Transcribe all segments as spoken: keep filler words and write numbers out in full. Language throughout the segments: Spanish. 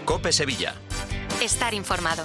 COPE Sevilla. Estar informado.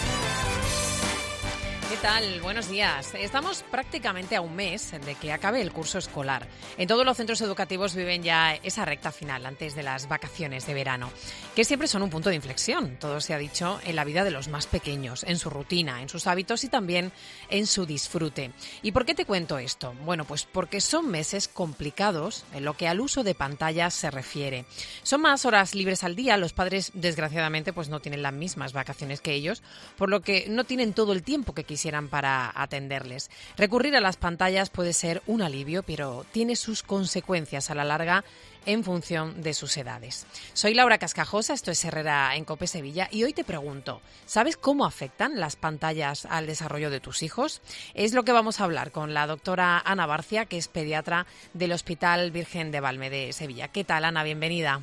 ¿Qué tal? Buenos días. Estamos prácticamente a un mes de que acabe el curso escolar. En todos los centros educativos viven ya esa recta final antes de las vacaciones de verano, que siempre son un punto de inflexión, todo se ha dicho, en la vida de los más pequeños, en su rutina, en sus hábitos y también en su disfrute. ¿Y por qué te cuento esto? Bueno, pues porque son meses complicados en lo que al uso de pantallas se refiere. Son más horas libres al día, los padres desgraciadamente pues no tienen las mismas vacaciones que ellos, por lo que no tienen todo el tiempo que quisieran para atenderles. Recurrir a las pantallas puede ser un alivio, pero tiene sus consecuencias a la larga en función de sus edades. Soy Laura Cascajosa, esto es Herrera en COPE Sevilla y hoy te pregunto, ¿sabes cómo afectan las pantallas al desarrollo de tus hijos? Es lo que vamos a hablar con la doctora Ana Barcia, que es pediatra del Hospital Virgen de Valme de Sevilla. ¿Qué tal, Ana? Bienvenida.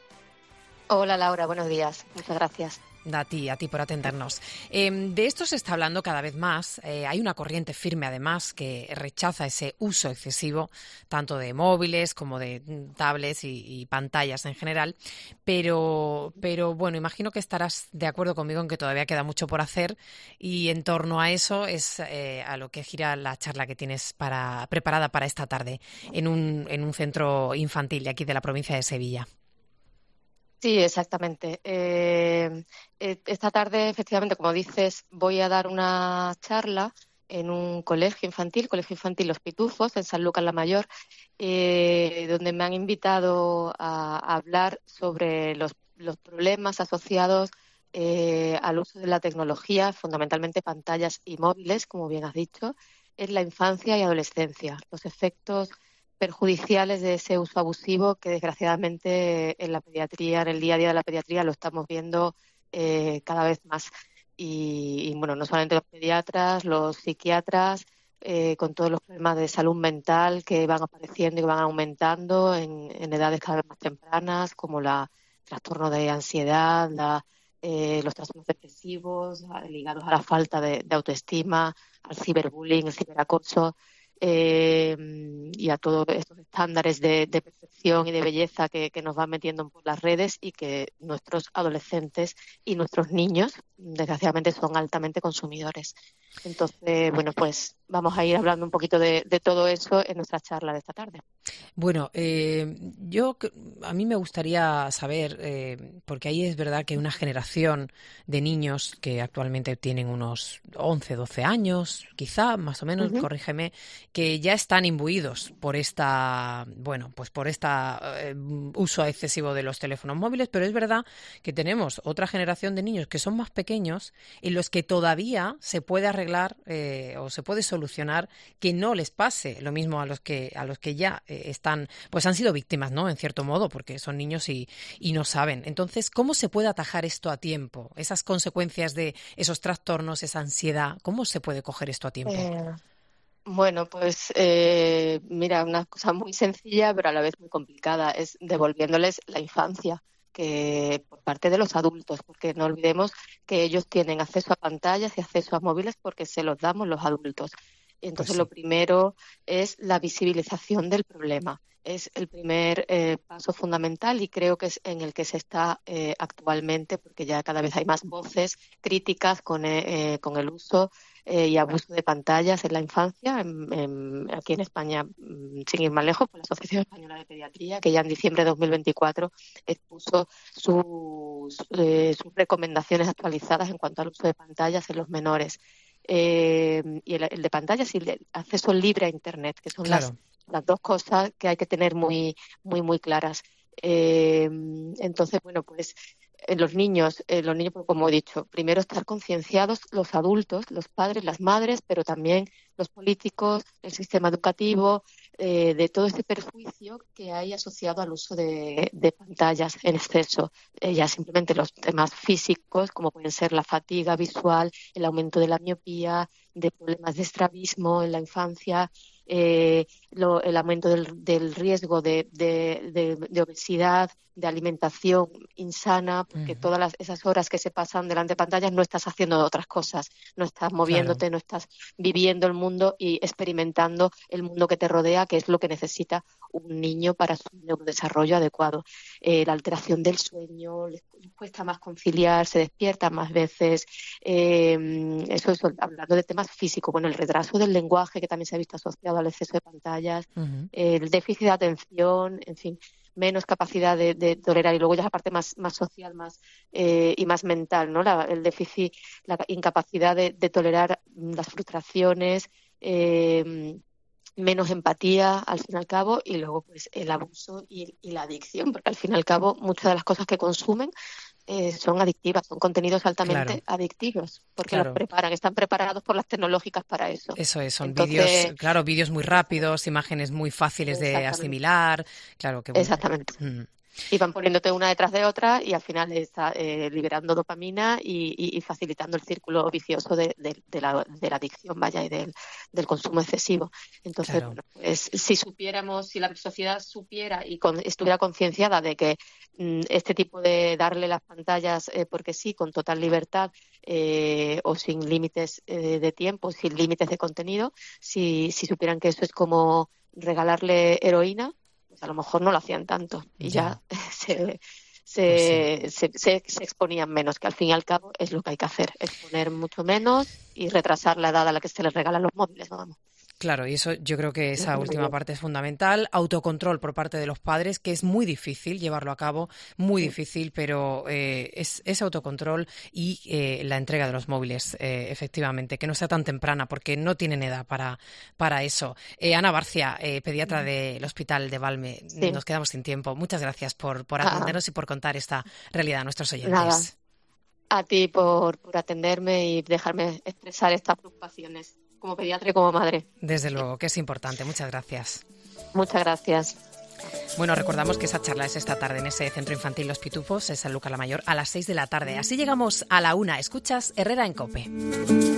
Hola, Laura, buenos días. Muchas gracias. A ti, a ti por atendernos. Eh, de esto se está hablando cada vez más. Eh, hay una corriente firme, además, que rechaza ese uso excesivo, tanto de móviles como de tablets y, y pantallas en general. Pero, pero, bueno, imagino que estarás de acuerdo conmigo en que todavía queda mucho por hacer y en torno a eso es eh, a lo que gira la charla que tienes para, preparada para esta tarde en un, en un centro infantil de aquí de la provincia de Sevilla. Sí, exactamente. Eh, esta tarde, efectivamente, como dices, voy a dar una charla en un colegio infantil, Colegio Infantil Los Pitufos, en Sanlúcar la Mayor, eh, donde me han invitado a, a hablar sobre los, los problemas asociados eh, al uso de la tecnología, fundamentalmente pantallas y móviles, como bien has dicho, en la infancia y adolescencia, los efectos perjudiciales de ese uso abusivo que desgraciadamente en la pediatría, en el día a día de la pediatría lo estamos viendo eh, cada vez más. Y, y bueno, no solamente los pediatras, los psiquiatras, eh, con todos los problemas de salud mental que van apareciendo y que van aumentando en, en edades cada vez más tempranas, como la trastorno de ansiedad, la, eh, los trastornos depresivos ligados a la falta de, de autoestima, al ciberbullying, el ciberacoso. Eh, y a todos estos estándares de, de perfección y de belleza que, que nos van metiendo por las redes y que nuestros adolescentes y nuestros niños, desgraciadamente, son altamente consumidores. Entonces, bueno, pues vamos a ir hablando un poquito de, de todo eso en nuestra charla de esta tarde. Bueno, eh, yo a mí me gustaría saber, eh, porque ahí es verdad que hay una generación de niños que actualmente tienen unos once, doce años, quizá, más o menos, uh-huh. corrígeme, que ya están imbuidos por esta, bueno, pues por esta eh, uso excesivo de los teléfonos móviles, pero es verdad que tenemos otra generación de niños que son más pequeños en los que todavía se puede arreglar eh, o se puede solucionar que no les pase lo mismo a los que a los que ya eh, están, pues han sido víctimas, ¿no? En cierto modo, porque son niños y, y no saben. Entonces, ¿cómo se puede atajar esto a tiempo? Esas consecuencias de esos trastornos, esa ansiedad, ¿cómo se puede coger esto a tiempo? Eh... Bueno, pues eh, mira, una cosa muy sencilla, pero a la vez muy complicada, es devolviéndoles la infancia que por parte de los adultos, porque no olvidemos que ellos tienen acceso a pantallas y acceso a móviles porque se los damos los adultos. Entonces, pues sí. Lo primero es la visibilización del problema. Es el primer eh, paso fundamental y creo que es en el que se está eh, actualmente, porque ya cada vez hay más voces críticas con, eh, con el uso eh, y abuso de pantallas en la infancia. En, en, aquí en España, sin ir más lejos, por la Asociación Española de Pediatría, que ya en diciembre de dos mil veinticuatro expuso sus, eh, sus recomendaciones actualizadas en cuanto al uso de pantallas en los menores. Eh, y el, el de pantallas y el acceso libre a Internet, que son claro. las las dos cosas que hay que tener muy muy muy claras. Eh, entonces, bueno, pues en los niños, eh, los niños, como he dicho, primero estar concienciados los adultos, los padres, las madres, pero también los políticos, el sistema educativo, eh, de todo ese perjuicio que hay asociado al uso de, de pantallas en exceso. Eh, ya simplemente los temas físicos, como pueden ser la fatiga visual, el aumento de la miopía, de problemas de estrabismo en la infancia, eh, lo, el aumento del, del riesgo de, de, de, de obesidad, de alimentación insana, porque uh-huh. todas las, esas horas que se pasan delante de pantallas no estás haciendo otras cosas, no estás moviéndote, claro. no estás viviendo el mundo y experimentando el mundo que te rodea, que es lo que necesita un niño para su neurodesarrollo adecuado. Eh, la alteración del sueño, les cuesta más conciliar, se despiertan más veces, eh, eso es hablando de temas físicos, bueno, el retraso del lenguaje que también se ha visto asociado al exceso de pantallas, uh-huh. eh, el déficit de atención, en fin, menos capacidad de, de tolerar, y luego ya la parte más, más social más eh, y más mental, ¿no? La, el déficit, la incapacidad de, de tolerar las frustraciones, eh, menos empatía al fin y al cabo, y luego pues el abuso y, y la adicción, porque al fin y al cabo muchas de las cosas que consumen eh, son adictivas, son contenidos altamente claro. adictivos, porque claro. los preparan, están preparados por las tecnológicas para eso. Eso es, son Entonces, vídeos, claro, vídeos muy rápidos, imágenes muy fáciles de asimilar, claro que bueno. Exactamente. Mm. Y van poniéndote una detrás de otra y al final está eh, liberando dopamina y, y, y facilitando el círculo vicioso de, de, de, la, de la adicción, vaya, y del, del consumo excesivo. Entonces, claro. bueno, pues si supiéramos, si la sociedad supiera y con, estuviera concienciada de que mm, este tipo de darle las pantallas eh, porque sí, con total libertad eh, o sin límites eh, de tiempo, sin límites de contenido, si, si supieran que eso es como regalarle heroína, a lo mejor no lo hacían tanto y ya, ya se, se, pues sí. se, se, se exponían menos, que al fin y al cabo es lo que hay que hacer, exponer mucho menos y retrasar la edad a la que se les regalan los móviles, ¿no? Vamos. Claro, y eso yo creo que esa última parte es fundamental. Autocontrol por parte de los padres, que es muy difícil llevarlo a cabo, muy sí. difícil, pero eh, es, es autocontrol y eh, la entrega de los móviles, eh, efectivamente, que no sea tan temprana, porque no tienen edad para, para eso. Eh, Ana Barcia, eh, pediatra del Hospital de Valme, sí. nos quedamos sin tiempo. Muchas gracias por, por atendernos ah. y por contar esta realidad a nuestros oyentes. Nada. A ti por, por atenderme y dejarme expresar estas preocupaciones como pediatra y como madre. Desde luego, que es importante. Muchas gracias. Muchas gracias. Bueno, recordamos que esa charla es esta tarde en ese centro infantil Los Pitufos, en Sanlúcar la Mayor, a las seis de la tarde. Así llegamos a la una. Escuchas Herrera en COPE.